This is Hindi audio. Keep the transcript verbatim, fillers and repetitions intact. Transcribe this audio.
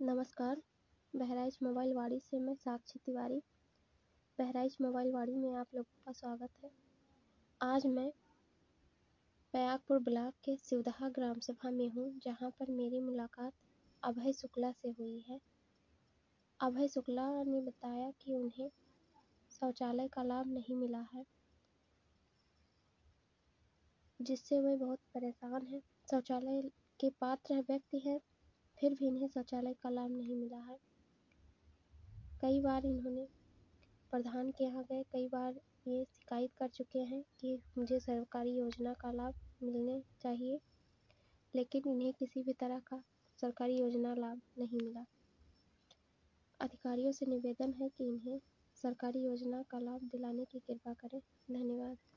नमस्कार, बहराइच मोबाइल वाड़ी से मैं साक्षी तिवारी। बहराइच मोबाइल वाड़ी में आप लोगों का स्वागत है। आज मैं पयागपुर ब्लॉक के शिवदहा ग्राम सभा में हूँ, जहाँ पर मेरी मुलाकात अभय शुक्ला से हुई है। अभय शुक्ला ने बताया कि उन्हें शौचालय का लाभ नहीं मिला है, जिससे वे बहुत परेशान हैं। शौचालय के पात्र व्यक्ति हैं, फिर भी इन्हें शौचालय का लाभ नहीं मिला है। कई बार इन्होंने प्रधान के यहाँ गए, कई बार ये शिकायत कर चुके हैं कि मुझे सरकारी योजना का लाभ मिलने चाहिए, लेकिन इन्हें किसी भी तरह का सरकारी योजना लाभ नहीं मिला। अधिकारियों से निवेदन है कि इन्हें सरकारी योजना का लाभ दिलाने की कृपा करें। धन्यवाद।